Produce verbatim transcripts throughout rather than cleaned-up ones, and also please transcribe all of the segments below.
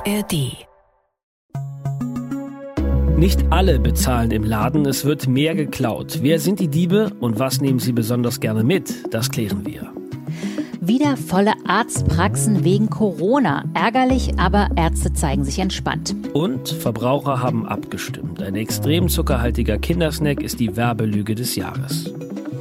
A R D. Nicht alle bezahlen im Laden, es wird mehr geklaut. Wer sind die Diebe und was nehmen sie besonders gerne mit? Das klären wir. Wieder volle Arztpraxen wegen Corona. Ärgerlich, aber Ärzte zeigen sich entspannt. Und Verbraucher haben abgestimmt. Ein extrem zuckerhaltiger Kindersnack ist die Werbelüge des Jahres.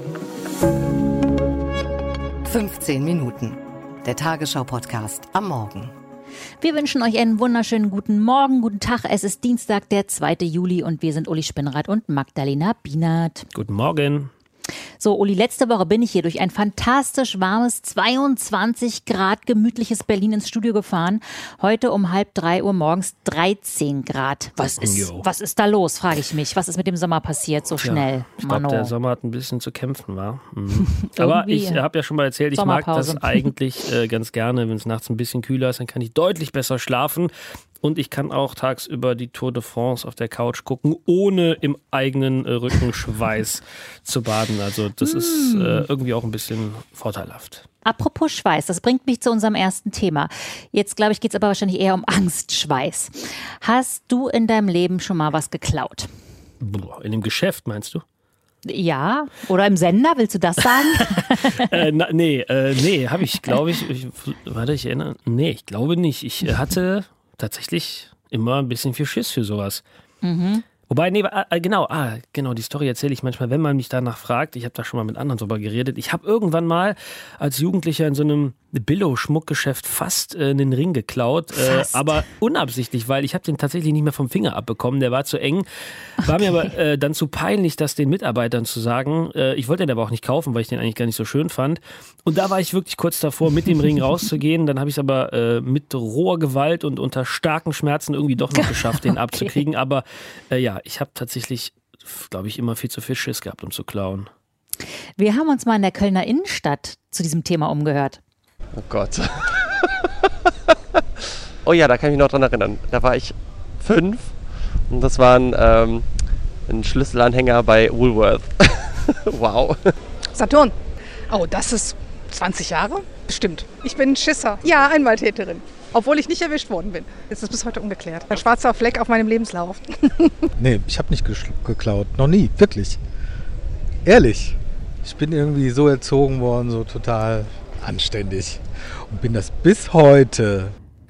fünfzehn Minuten. Der Tagesschau-Podcast am Morgen. Wir wünschen euch einen wunderschönen guten Morgen, guten Tag. Es ist Dienstag, der zweite Juli und wir sind Uli Spinnrad und Magdalena Bienert. Guten Morgen. So, Uli, letzte Woche bin ich hier durch ein fantastisch warmes, zweiundzwanzig Grad gemütliches Berlin ins Studio gefahren. Heute um halb drei Uhr morgens dreizehn Grad. Was ist, was ist da los, frage ich mich. Was ist mit dem Sommer passiert so schnell? Ja, ich glaube, der Sommer hat ein bisschen zu kämpfen, war. Mhm. Aber ich habe ja schon mal erzählt, ich mag das eigentlich äh, ganz gerne, wenn es nachts ein bisschen kühler ist, dann kann ich deutlich besser schlafen. Und ich kann auch tagsüber die Tour de France auf der Couch gucken, ohne im eigenen äh, Rückenschweiß zu baden. Also das mm. ist äh, irgendwie auch ein bisschen vorteilhaft. Apropos Schweiß, das bringt mich zu unserem ersten Thema. Jetzt, glaube ich, geht es aber wahrscheinlich eher um Angstschweiß. Hast du in deinem Leben schon mal was geklaut? Boah, in dem Geschäft, meinst du? Ja, oder im Sender, willst du das sagen? äh, na, nee, äh, nee, habe ich, glaube ich, ich, warte, ich erinnere, nee, ich glaube nicht. Ich hatte tatsächlich immer ein bisschen viel Schiss für sowas. Mhm. Wobei, nee, äh, genau, ah, genau, die Story erzähle ich manchmal, wenn man mich danach fragt. Ich habe da schon mal mit anderen drüber geredet. Ich habe irgendwann mal als Jugendlicher in so einem Billo-Schmuckgeschäft fast äh, einen Ring geklaut, äh, aber unabsichtlich, weil ich habe den tatsächlich nicht mehr vom Finger abbekommen. Der war zu eng. War okay. mir aber äh, dann zu peinlich, das den Mitarbeitern zu sagen. Äh, ich wollte den aber auch nicht kaufen, weil ich den eigentlich gar nicht so schön fand. Und da war ich wirklich kurz davor, mit dem Ring rauszugehen. Dann habe ich es aber äh, mit roher Gewalt und unter starken Schmerzen irgendwie doch noch geschafft, den okay. abzukriegen. Aber äh, ja, ich habe tatsächlich, glaube ich, immer viel zu viel Schiss gehabt, um zu klauen. Wir haben uns mal in der Kölner Innenstadt zu diesem Thema umgehört. Oh Gott. Oh ja, da kann ich mich noch dran erinnern. Da war ich fünf und das war ein, ähm, ein Schlüsselanhänger bei Woolworth. Wow. Saturn. Oh, das ist zwanzig Jahre? Bestimmt. Ich bin ein Schisser. Ja, Einmaltäterin. Obwohl ich nicht erwischt worden bin. Ist das bis heute ungeklärt. Ein schwarzer Fleck auf meinem Lebenslauf. Nee, ich habe nicht geklaut. Noch nie. Wirklich. Ehrlich. Ich bin irgendwie so erzogen worden, so total anständig. Und bin das bis heute.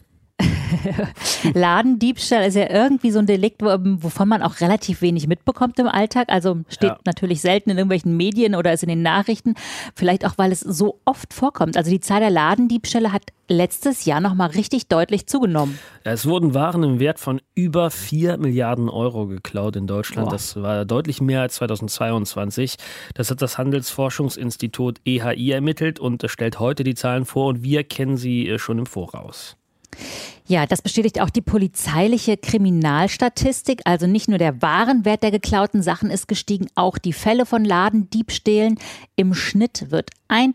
Ladendiebstahl ist ja irgendwie so ein Delikt, wovon man auch relativ wenig mitbekommt im Alltag. Also steht ja. natürlich selten in irgendwelchen Medien oder ist in den Nachrichten. Vielleicht auch, weil es so oft vorkommt. Also die Zahl der Ladendiebstähle hat letztes Jahr nochmal richtig deutlich zugenommen. Ja, es wurden Waren im Wert von über vier Milliarden Euro geklaut in Deutschland. Boah. Das war deutlich mehr als zweitausendzweiundzwanzig. Das hat das Handelsforschungsinstitut E H I ermittelt und stellt heute die Zahlen vor und wir kennen sie schon im Voraus. Ja, das bestätigt auch die polizeiliche Kriminalstatistik. Also nicht nur der Warenwert der geklauten Sachen ist gestiegen, auch die Fälle von Ladendiebstählen. Im Schnitt wird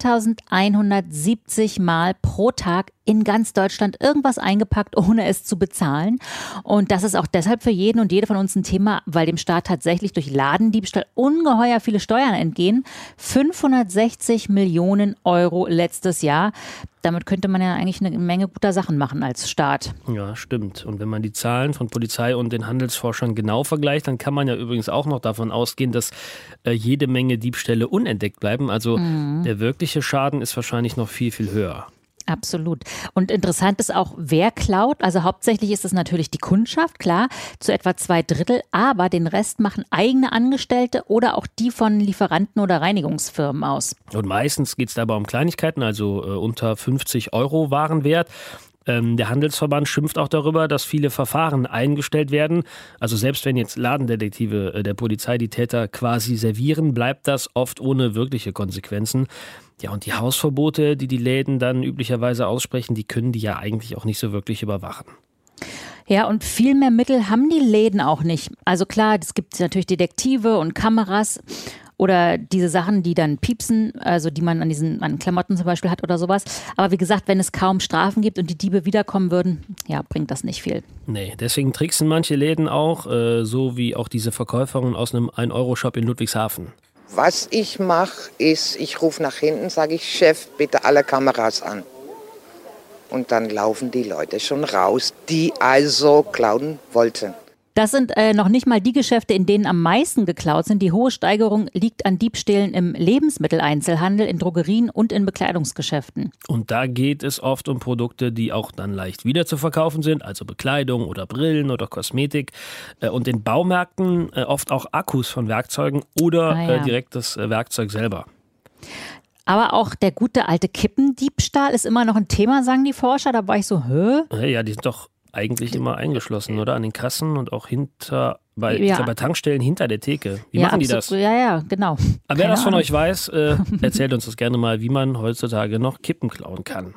eintausendeinhundertsiebzig Mal pro Tag in ganz Deutschland irgendwas eingepackt, ohne es zu bezahlen. Und das ist auch deshalb für jeden und jede von uns ein Thema, weil dem Staat tatsächlich durch Ladendiebstahl ungeheuer viele Steuern entgehen. fünfhundertsechzig Millionen Euro letztes Jahr. Damit könnte man ja eigentlich eine Menge guter Sachen machen als Staat. Ja, stimmt. Und wenn man die Zahlen von Polizei und den Handelsforschern genau vergleicht, dann kann man ja übrigens auch noch davon ausgehen, dass äh, jede Menge Diebstähle unentdeckt bleiben. Also mhm. der wirkliche Schaden ist wahrscheinlich noch viel, viel höher. Absolut. Und interessant ist auch, wer klaut. Also hauptsächlich ist es natürlich die Kundschaft, klar, zu etwa zwei Drittel. Aber den Rest machen eigene Angestellte oder auch die von Lieferanten oder Reinigungsfirmen aus. Und meistens geht es dabei um Kleinigkeiten, also äh, unter fünfzig Euro Warenwert. Ähm, der Handelsverband schimpft auch darüber, dass viele Verfahren eingestellt werden. Also selbst wenn jetzt Ladendetektive äh, der Polizei die Täter quasi servieren, bleibt das oft ohne wirkliche Konsequenzen. Ja, und die Hausverbote, die die Läden dann üblicherweise aussprechen, die können die ja eigentlich auch nicht so wirklich überwachen. Ja, und viel mehr Mittel haben die Läden auch nicht. Also klar, es gibt natürlich Detektive und Kameras oder diese Sachen, die dann piepsen, also die man an diesen an Klamotten zum Beispiel hat oder sowas. Aber wie gesagt, wenn es kaum Strafen gibt und die Diebe wiederkommen würden, ja, bringt das nicht viel. Nee, deswegen tricksen manche Läden auch, äh, so wie auch diese Verkäuferin aus einem ein Euro Shop in Ludwigshafen. Was ich mache, ist, ich rufe nach hinten, sage ich, Chef, bitte alle Kameras an. und dann laufen die Leute schon raus, die also klauen wollten. Das sind äh, noch nicht mal die Geschäfte, in denen am meisten geklaut sind. Die hohe Steigerung liegt an Diebstählen im Lebensmitteleinzelhandel, in Drogerien und in Bekleidungsgeschäften. Und da geht es oft um Produkte, die auch dann leicht wieder zu verkaufen sind, also Bekleidung oder Brillen oder Kosmetik. Äh, und in Baumärkten äh, oft auch Akkus von Werkzeugen oder ah, ja. äh, direkt das äh, Werkzeug selber. Aber auch der gute alte Kippendiebstahl ist immer noch ein Thema, sagen die Forscher. Da war ich so, hä? Ja, die sind doch eigentlich immer eingeschlossen, oder? An den Kassen und auch hinter, bei, Ja. bei Tankstellen hinter der Theke. Wie ja, machen die absolut. das? Ja, ja, genau. Aber wer Keine das von Ahnung. euch weiß, äh, erzählt uns das gerne mal, wie man heutzutage noch Kippen klauen kann.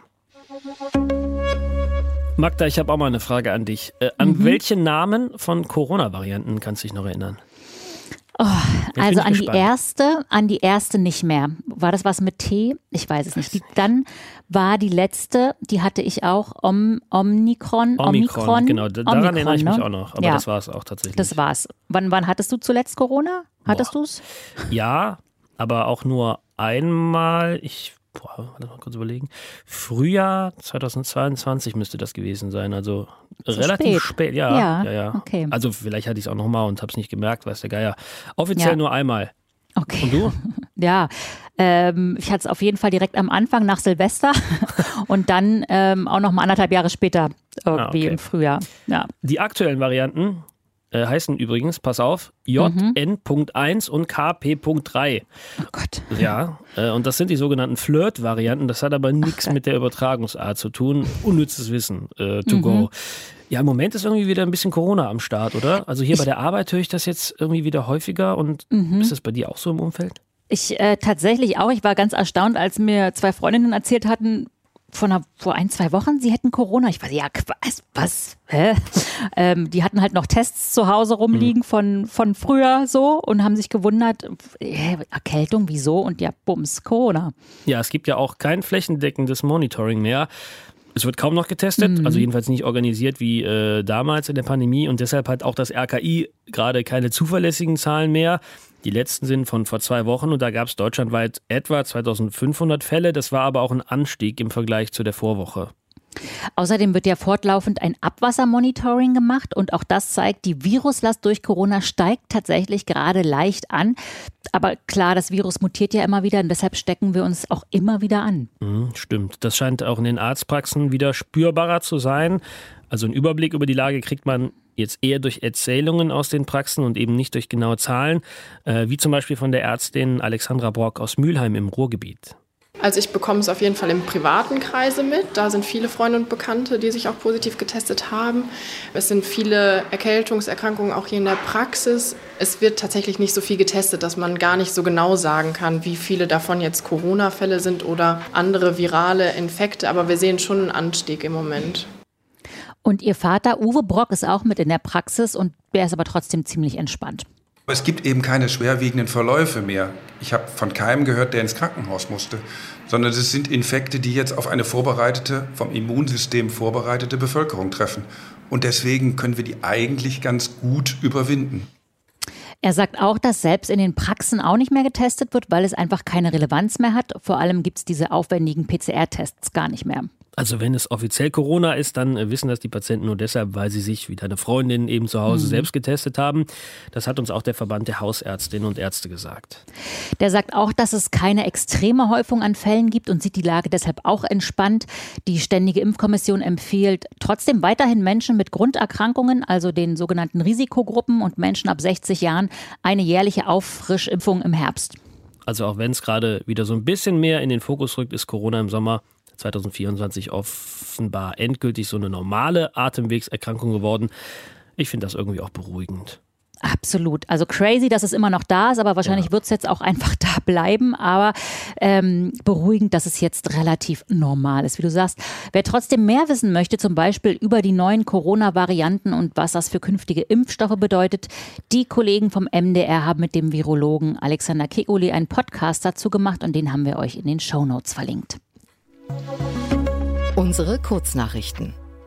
Magda, ich habe auch mal eine Frage an dich. Äh, an Mhm. welche Namen von Corona-Varianten kannst du dich noch erinnern? Oh, bin also ich an die gespannt. erste, an die erste nicht mehr. War das was mit T? Ich weiß es nicht. Die, dann war die letzte, die hatte ich auch, Om, Omikron. Omikron, genau. Da- Daran Omikron, erinnere ich mich ne? auch noch. Aber ja, das war es auch tatsächlich. das war's. Wann, wann hattest du zuletzt Corona? Hattest Boah. du's? Ja, aber auch nur einmal. Ich boah, warte mal kurz überlegen. Frühjahr zweitausendzweiundzwanzig müsste das gewesen sein. Also relativ spät. spät. Ja, Ja, ja, ja. okay. Also vielleicht hatte ich es auch nochmal und habe es nicht gemerkt, weiß der Geier. Offiziell Ja. nur einmal. Okay. Und du? Ja, ähm, ich hatte es auf jeden Fall direkt am Anfang nach Silvester und dann ähm, auch noch mal anderthalb Jahre später irgendwie Ah, okay. im Frühjahr. Ja. Die aktuellen Varianten äh, heißen übrigens, pass auf, J N eins und K P drei. Oh Gott. Ja, äh, und das sind die sogenannten Flirt-Varianten. Das hat aber nichts Gott. mit der Übertragungsart zu tun. Unnützes Wissen äh, to go. Ja, im Moment ist irgendwie wieder ein bisschen Corona am Start, oder? Also hier bei der Arbeit höre ich das jetzt irgendwie wieder häufiger. Und ist das bei dir auch so im Umfeld? Ich äh, tatsächlich auch. Ich war ganz erstaunt, als mir zwei Freundinnen erzählt hatten, von einer, vor ein, zwei Wochen, sie hätten Corona. Ich war, ja, was? was? Hä? ähm, die hatten halt noch Tests zu Hause rumliegen von, von früher so und haben sich gewundert, äh, Erkältung, wieso? Und ja, bums, Corona. Ja, es gibt ja auch kein flächendeckendes Monitoring mehr. Es wird kaum noch getestet, also jedenfalls nicht organisiert wie äh, damals in der Pandemie und deshalb hat auch das R K I gerade keine zuverlässigen Zahlen mehr. Die letzten sind von vor zwei Wochen und da gab es deutschlandweit etwa zweitausendfünfhundert Fälle. Das war aber auch ein Anstieg im Vergleich zu der Vorwoche. Außerdem wird ja fortlaufend ein Abwassermonitoring gemacht und auch das zeigt, die Viruslast durch Corona steigt tatsächlich gerade leicht an. Aber klar, das Virus mutiert ja immer wieder und deshalb stecken wir uns auch immer wieder an. Mhm, stimmt. Das scheint auch in den Arztpraxen wieder spürbarer zu sein. Also einen Überblick über die Lage kriegt man jetzt eher durch Erzählungen aus den Praxen und eben nicht durch genaue Zahlen, äh, wie zum Beispiel von der Ärztin Alexandra Brock aus Mülheim im Ruhrgebiet. Also ich bekomme es auf jeden Fall im privaten Kreise mit. Da sind viele Freunde und Bekannte, die sich auch positiv getestet haben. Es sind viele Erkältungserkrankungen auch hier in der Praxis. Es wird tatsächlich nicht so viel getestet, dass man gar nicht so genau sagen kann, wie viele davon jetzt Corona-Fälle sind oder andere virale Infekte. Aber wir sehen schon einen Anstieg im Moment. Und ihr Vater Uwe Brock ist auch mit in der Praxis und der ist aber trotzdem ziemlich entspannt. Es gibt eben keine schwerwiegenden Verläufe mehr. Ich habe von keinem gehört, der ins Krankenhaus musste, sondern es sind Infekte, die jetzt auf eine vorbereitete, vom Immunsystem vorbereitete Bevölkerung treffen. Und deswegen können wir die eigentlich ganz gut überwinden. Er sagt auch, dass selbst in den Praxen auch nicht mehr getestet wird, weil es einfach keine Relevanz mehr hat. Vor allem gibt es diese aufwendigen P C R-Tests gar nicht mehr. Also wenn es offiziell Corona ist, dann äh, wissen das die Patienten nur deshalb, weil sie sich wie deine Freundin eben zu Hause Mhm. selbst getestet haben. Das hat uns auch der Verband der Hausärztinnen und Ärzte gesagt. Der sagt auch, dass es keine extreme Häufung an Fällen gibt und sieht die Lage deshalb auch entspannt. Die Ständige Impfkommission empfiehlt trotzdem weiterhin Menschen mit Grunderkrankungen, also den sogenannten Risikogruppen und Menschen ab sechzig Jahren, eine jährliche Auffrischimpfung im Herbst. Also auch wenn es gerade wieder so ein bisschen mehr in den Fokus rückt, ist Corona im Sommer zweitausendvierundzwanzig offenbar endgültig so eine normale Atemwegserkrankung geworden. Ich finde das irgendwie auch beruhigend. Absolut. Also crazy, dass es immer noch da ist, aber wahrscheinlich Ja. wird es jetzt auch einfach da bleiben. Aber ähm, beruhigend, dass es jetzt relativ normal ist, wie du sagst. Wer trotzdem mehr wissen möchte, zum Beispiel über die neuen Corona-Varianten und was das für künftige Impfstoffe bedeutet, die Kollegen vom M D R haben mit dem Virologen Alexander Kekulé einen Podcast dazu gemacht und den haben wir euch in den Shownotes verlinkt. Unsere Kurznachrichten.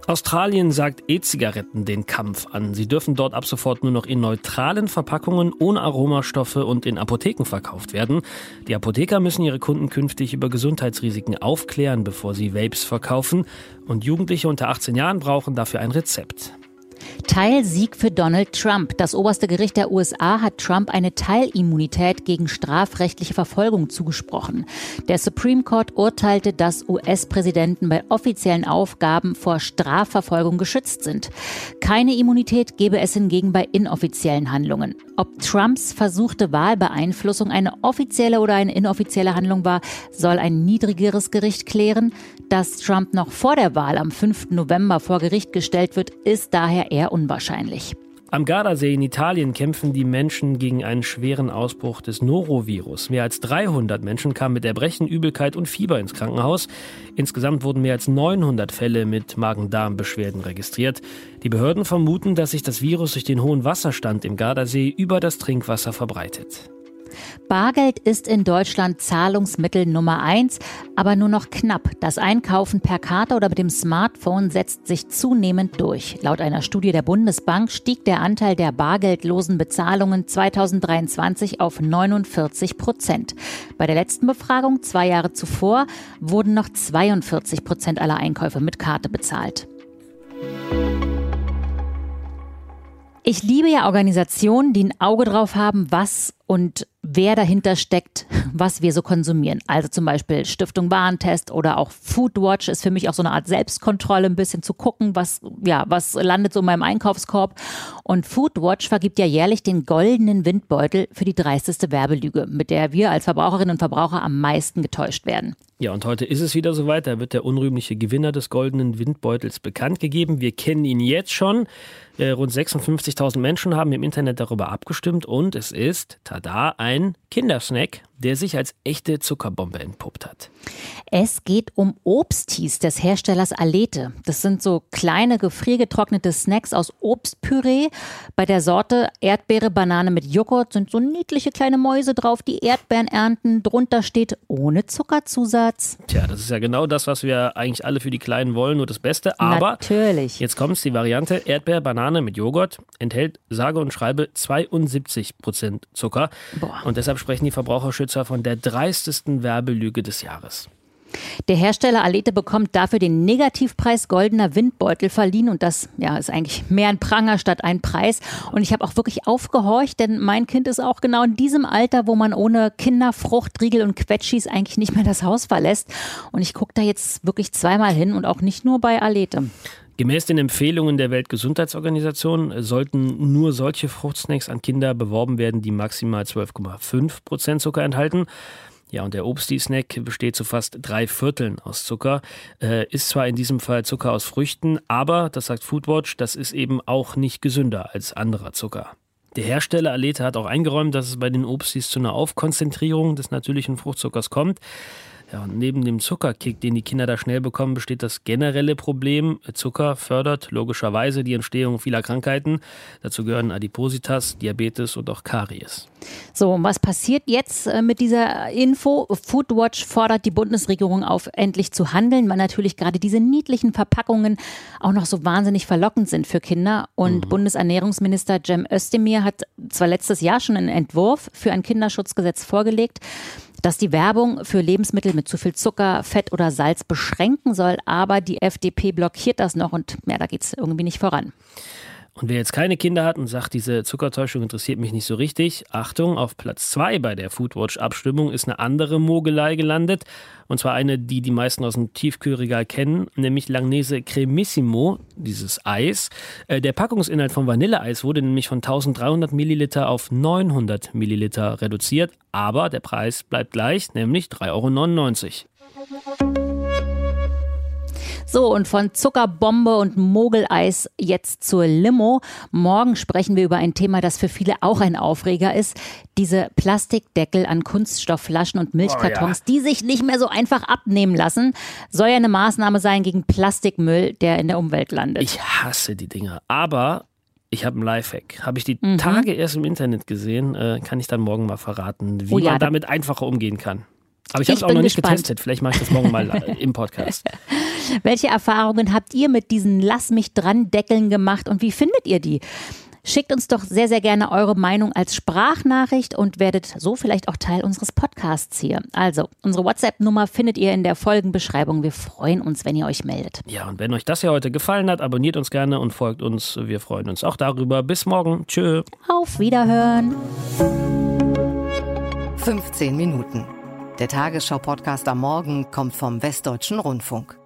Australien sagt E-Zigaretten den Kampf an. Sie dürfen dort ab sofort nur noch in neutralen Verpackungen ohne Aromastoffe und in Apotheken verkauft werden. Die Apotheker müssen ihre Kunden künftig über Gesundheitsrisiken aufklären, bevor sie Vapes verkaufen. Und Jugendliche unter achtzehn Jahren brauchen dafür ein Rezept. Teilsieg für Donald Trump. Das oberste Gericht der U S A hat Trump eine Teilimmunität gegen strafrechtliche Verfolgung zugesprochen. Der Supreme Court urteilte, dass U S-Präsidenten bei offiziellen Aufgaben vor Strafverfolgung geschützt sind. Keine Immunität gebe es hingegen bei inoffiziellen Handlungen. Ob Trumps versuchte Wahlbeeinflussung eine offizielle oder eine inoffizielle Handlung war, soll ein niedrigeres Gericht klären. Dass Trump noch vor der Wahl am fünften November vor Gericht gestellt wird, ist daher eher unwahrscheinlich. Am Gardasee in Italien kämpfen die Menschen gegen einen schweren Ausbruch des Norovirus. Mehr als dreihundert Menschen kamen mit Erbrechen, Übelkeit und Fieber ins Krankenhaus. Insgesamt wurden mehr als neunhundert Fälle mit Magen-Darm-Beschwerden registriert. Die Behörden vermuten, dass sich das Virus durch den hohen Wasserstand im Gardasee über das Trinkwasser verbreitet. Bargeld ist in Deutschland Zahlungsmittel Nummer eins, aber nur noch knapp. Das Einkaufen per Karte oder mit dem Smartphone setzt sich zunehmend durch. Laut einer Studie der Bundesbank stieg der Anteil der bargeldlosen Bezahlungen zweitausenddreiundzwanzig auf neunundvierzig Prozent. Bei der letzten Befragung, zwei Jahre zuvor, wurden noch zweiundvierzig Prozent aller Einkäufe mit Karte bezahlt. Ich liebe ja Organisationen, die ein Auge drauf haben, was und wer dahinter steckt, was wir so konsumieren. Also zum Beispiel Stiftung Warentest oder auch Foodwatch ist für mich auch so eine Art Selbstkontrolle, ein bisschen zu gucken, was, ja, was landet so in meinem Einkaufskorb. Und Foodwatch vergibt ja jährlich den goldenen Windbeutel für die dreisteste Werbelüge, mit der wir als Verbraucherinnen und Verbraucher am meisten getäuscht werden. Ja, und heute ist es wieder soweit. Da wird der unrühmliche Gewinner des goldenen Windbeutels bekannt gegeben. Wir kennen ihn jetzt schon. Äh, rund sechsundfünfzigtausend Menschen haben im Internet darüber abgestimmt und es ist, tada, ein Kindersnack, der sich als echte Zuckerbombe entpuppt hat. Es geht um Obstis des Herstellers Alete. Das sind so kleine, gefriergetrocknete Snacks aus Obstpüree. Bei der Sorte Erdbeere, Banane mit Joghurt sind so niedliche kleine Mäuse drauf, die Erdbeeren ernten. Drunter steht ohne Zuckerzusatz. Tja, das ist ja genau das, was wir eigentlich alle für die Kleinen wollen, nur das Beste. Aber natürlich. Jetzt kommt's, die Variante Erdbeer, Banane mit Joghurt enthält sage und schreibe zweiundsiebzig Prozent Zucker. Boah. Und deshalb sprechen die Verbraucherschützer von der dreistesten Werbelüge des Jahres. Der Hersteller Alete bekommt dafür den Negativpreis Goldener Windbeutel verliehen und das ja, ist eigentlich mehr ein Pranger statt ein Preis. Und ich habe auch wirklich aufgehorcht, denn mein Kind ist auch genau in diesem Alter, wo man ohne Kinderfrucht, Riegel und Quetschis eigentlich nicht mehr das Haus verlässt. Und ich gucke da jetzt wirklich zweimal hin und auch nicht nur bei Alete. Gemäß den Empfehlungen der Weltgesundheitsorganisation sollten nur solche Fruchtsnacks an Kinder beworben werden, die maximal zwölf Komma fünf Prozent Zucker enthalten. Ja, und der Obsti-Snack besteht zu fast drei Vierteln aus Zucker. Äh, ist zwar in diesem Fall Zucker aus Früchten, aber, das sagt Foodwatch, das ist eben auch nicht gesünder als anderer Zucker. Der Hersteller Alete hat auch eingeräumt, dass es bei den Obstis zu einer Aufkonzentrierung des natürlichen Fruchtzuckers kommt. Ja, und neben dem Zuckerkick, den die Kinder da schnell bekommen, besteht das generelle Problem. Zucker fördert logischerweise die Entstehung vieler Krankheiten. Dazu gehören Adipositas, Diabetes und auch Karies. So, und was passiert jetzt mit dieser Info? Foodwatch fordert die Bundesregierung auf, endlich zu handeln, weil natürlich gerade diese niedlichen Verpackungen auch noch so wahnsinnig verlockend sind für Kinder. Und mhm. Bundesernährungsminister Cem Özdemir hat zwar letztes Jahr schon einen Entwurf für ein Kinderschutzgesetz vorgelegt, dass die Werbung für Lebensmittel mit zu viel Zucker, Fett oder Salz beschränken soll, aber die F D P blockiert das noch und ja, da geht es irgendwie nicht voran. Und wer jetzt keine Kinder hat und sagt, diese Zuckertäuschung interessiert mich nicht so richtig, Achtung, auf Platz zwei bei der Foodwatch-Abstimmung ist eine andere Mogelei gelandet. Und zwar eine, die die meisten aus dem Tiefkühlregal kennen, nämlich Langnese Cremissimo, dieses Eis. Der Packungsinhalt von Vanilleeis wurde nämlich von eintausenddreihundert Milliliter auf neunhundert Milliliter reduziert. Aber der Preis bleibt gleich, nämlich drei Euro neunundneunzig. So, und von Zuckerbombe und Mogeleis jetzt zur Limo. Morgen sprechen wir über ein Thema, das für viele auch ein Aufreger ist. Diese Plastikdeckel an Kunststoffflaschen und Milchkartons, oh ja. die sich nicht mehr so einfach abnehmen lassen, soll ja eine Maßnahme sein gegen Plastikmüll, der in der Umwelt landet. Ich hasse die Dinger, aber ich habe einen Lifehack. Habe ich die Mhm. Tage erst im Internet gesehen, äh, kann ich dann morgen mal verraten, wie Oh ja, man da- damit einfacher umgehen kann. Aber ich habe es auch noch nicht gespannt. getestet. Vielleicht mache ich das morgen mal im Podcast. Welche Erfahrungen habt ihr mit diesen Lass mich dran Deckeln gemacht und wie findet ihr die? Schickt uns doch sehr, sehr gerne eure Meinung als Sprachnachricht und werdet so vielleicht auch Teil unseres Podcasts hier. Also, unsere WhatsApp-Nummer findet ihr in der Folgenbeschreibung. Wir freuen uns, wenn ihr euch meldet. Ja, und wenn euch das hier heute gefallen hat, abonniert uns gerne und folgt uns. Wir freuen uns auch darüber. Bis morgen. Tschö. Auf Wiederhören. fünfzehn Minuten. Der Tagesschau-Podcast am Morgen kommt vom Westdeutschen Rundfunk.